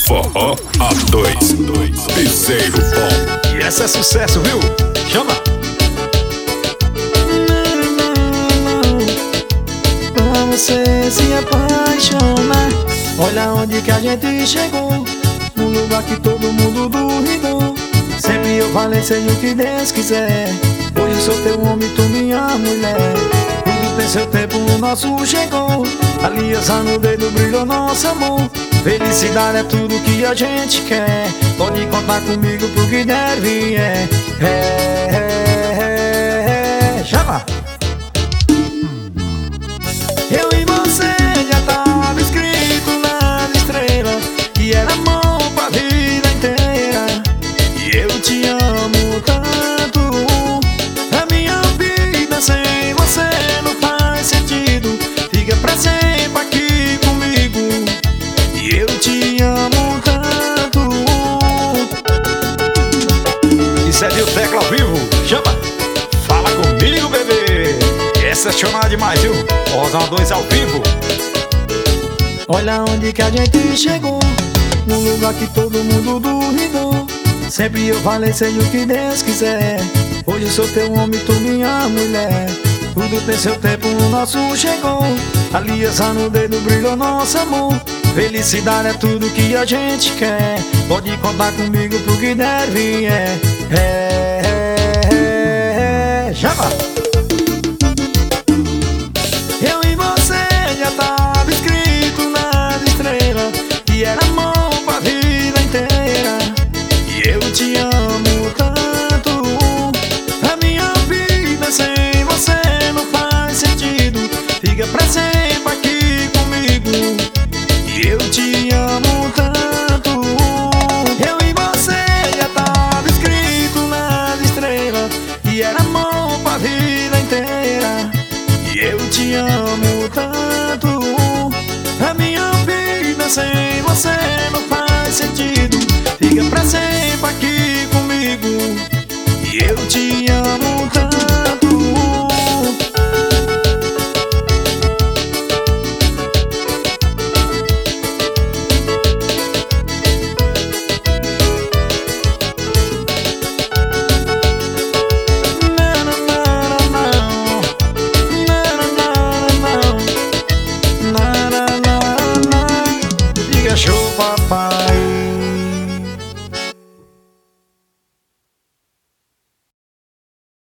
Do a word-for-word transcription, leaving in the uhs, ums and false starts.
Forró A dois, piseiro bom. E essa é sucesso, viu? Chama! Pra você se apaixonar, olha onde que a gente chegou, num lugar que todo mundo duvidou. Sempre eu falei, seja o que Deus quiser. Hoje eu sou teu homem, tu minha mulher. Tudo tem seu tempo, o nosso chegou. Aliança no dedo, brilhou nosso amor. Felicidade é tudo que a gente quer. Pode contar comigo pro que der vier. É, é, é, é. Chama! Eu e você já tava escrito nas estrelas que era amor pra vida inteira. E eu te amo tanto. A minha vida sem você não faz sentido. Fica pra sempre aqui comigo. E eu te amo tanto. Isso é Nil Tecla ao vivo, chama! Fala comigo, bebê! Essa é chamada demais, viu? Rosa A dois ao vivo. Olha onde que a gente chegou, num lugar que todo mundo duvidou. Sempre eu falei, seja o que Deus quiser. Hoje eu sou teu homem, tu minha mulher. Tudo tem seu tempo, o nosso chegou. Aliança no dedo, brilhou nosso amor. Felicidade é tudo que a gente quer. Pode contar comigo pro que der vier. É, é, é, é. Chama! Eu e você já tava escrito nas estrelas que era amor pra vida inteira. E eu te amo tanto. A minha vida sem você não faz sentido. Fica pra sempre aqui comigo. E eu te amo tanto. Eu e você já tava escrito nas estrelas que era amor pra vida inteira. E eu te amo tanto. A minha vida sem você não